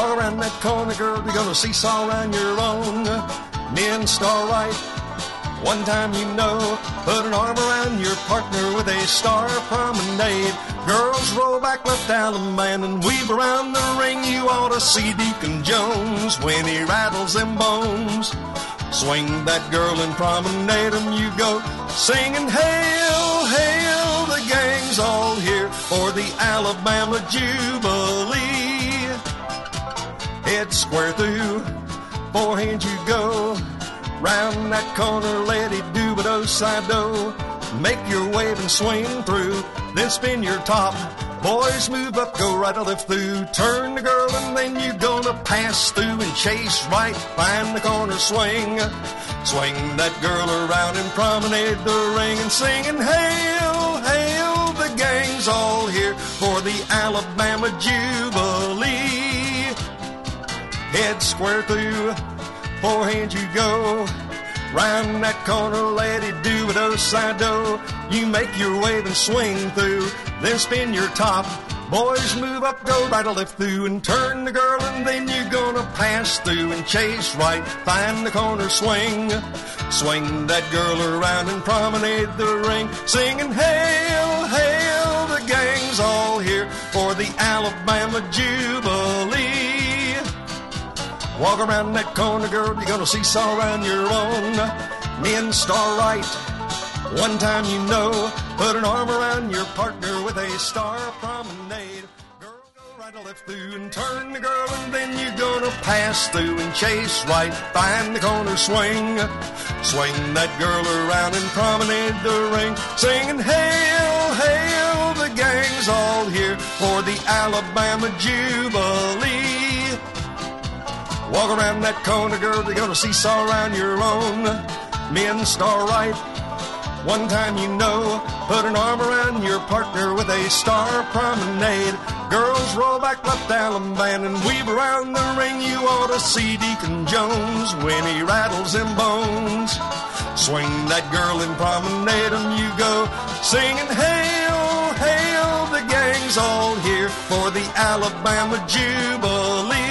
Walk around that corner, girl, you're gonna seesaw around your own. Men star right, one time you know. Put an arm around your partner with a star promenade. Girls roll back, left Alabama, and weave around the ring. You ought to see Deacon Jones when he rattles them bones. Swing that girl and promenade 'em, you go singing, hail, hail, the gang's all here for the Alabama Jubilee. Head square through, four hands you go. Round that corner, let it do but oh side do. Make your wave and swing through, then spin your top. Boys move up, go right or left through. Turn the girl and then you're gonna pass through and chase right, find the corner swing. Swing that girl around and promenade the ring and singing, hail, hail, the gang's all here for the Alabama Jubilee. Head square through, four hands you go. Round that corner, let it do what oh side do. You make your wave and swing through, then spin your top. Boys move up, go right or left through, and turn the girl, and then you're gonna pass through and chase right, find the corner swing. Swing that girl around and promenade the ring, singing, hail, hail, the gang's all here for the Alabama Jubilee. Walk around that corner, girl, you're gonna seesaw around your own. Men star right, one time you know. Put an arm around your partner with a star promenade. Girl, go right or left through and turn the girl, and then you're gonna pass through and chase right, find the corner swing. Swing that girl around and promenade the ring, singing, hail, hail, the gang's all here for the Alabama Jubilee. Walk around that corner, girl, you're gonna seesaw around your own. Men star right, one time you know. Put an arm around your partner with a star promenade. Girls roll back, left Alabama, and weave around the ring. You ought to see Deacon Jones when he rattles them bones. Swing that girl and promenade 'em, you go singing, hail, hail, the gang's all here for the Alabama Jubilee.